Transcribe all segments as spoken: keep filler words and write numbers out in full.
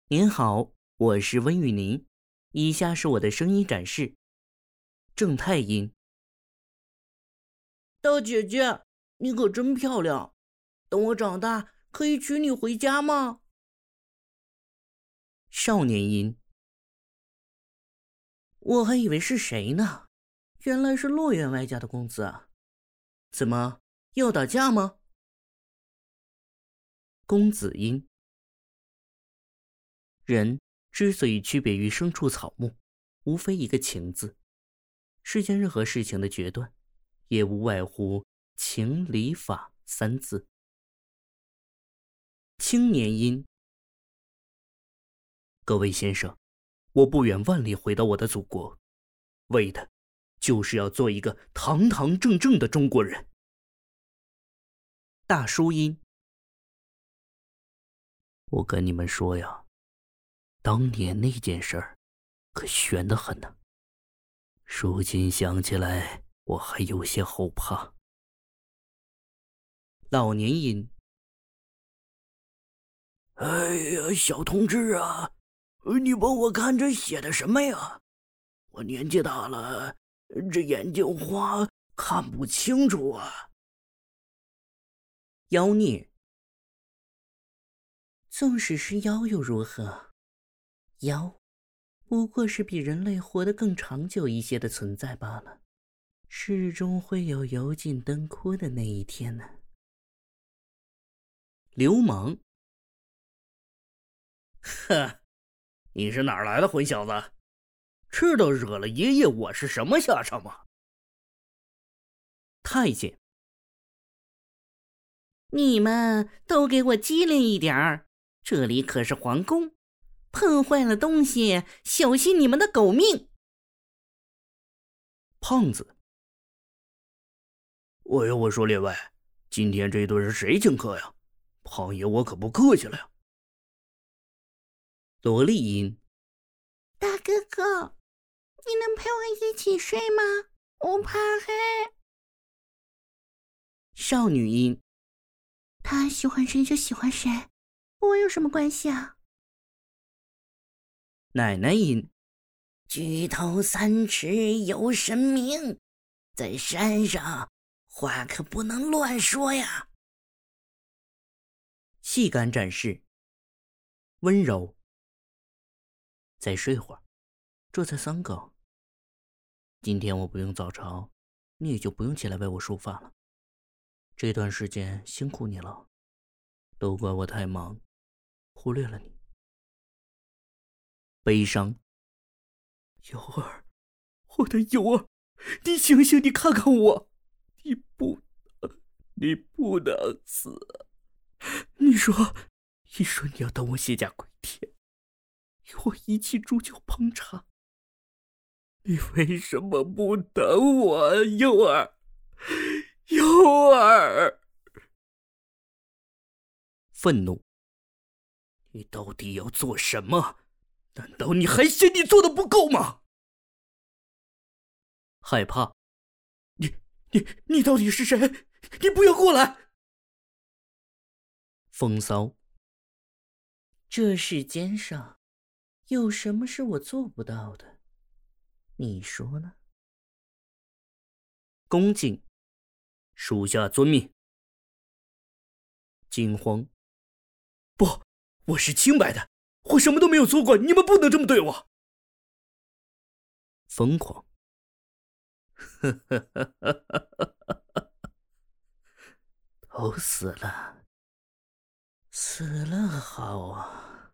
您好，我是温玉宁，以下是我的声音展示。正太音。 大姐姐，你可真漂亮，等我长大可以娶你回家吗？ 少年音。我还以为是谁呢，原来是洛员外家的公子啊！怎么要打架吗？公子音。人之所以区别于牲畜草木，无非一个情字。世间任何事情的决断，也无外乎情理法三字。青年音。各位先生，我不远万里回到我的祖国，为的就是要做一个堂堂正正的中国人。大叔音。我跟你们说呀，当年那件事儿可悬得很呢，如今想起来我还有些后怕。老年音。 哎呀，小同志啊，你帮我看这写的什么呀？我年纪大了，这眼睛花，看不清楚啊。 妖孽。纵使是妖又如何？妖不过是比人类活得更长久一些的存在罢了，始终会有油尽灯枯的那一天呢。流氓。 呵，你是哪儿来的混小子？知道惹了爷爷我是什么下场吗？ 太监。 你们都给我机灵一点儿，这里可是皇宫，碰坏了东西，小心你们的狗命。 胖子。 我要我说列外，今天这顿是谁请客呀？胖爷我可不客气了呀。 萝莉音。 大哥哥，你能陪我一起睡吗？我怕黑。 少女音。 他喜欢谁就喜欢谁，我有什么关系啊？ 奶奶音。 举头三尺有神明，在山上话可不能乱说呀。 细感展示。温柔。再睡会儿，这才三更。今天我不用早朝，你也就不用起来为我梳发了。这段时间辛苦你了，都怪我太忙，忽略了你。悲伤。 尤儿，我的尤儿，你醒醒，你看看我，你不能，你不能死。你说，你说你要等我卸甲归田，与我一起煮酒烹茶，你为什么不等我，尤儿？尤儿。 愤怒。 你到底要做什么？难道你还嫌你做的不够吗？ 害怕。 你你你到底是谁？你不要过来！ 风骚。这世间上有什么是我做不到的？你说呢？恭敬。 属下遵命。 惊慌。 不，我是清白的，我什么都没有做过，你们不能这么对我。 疯狂。 都死了，死了好啊。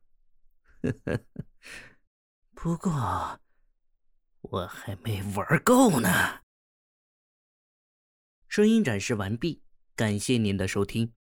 不过我还没玩够呢。 声音展示完毕，感谢您的收听。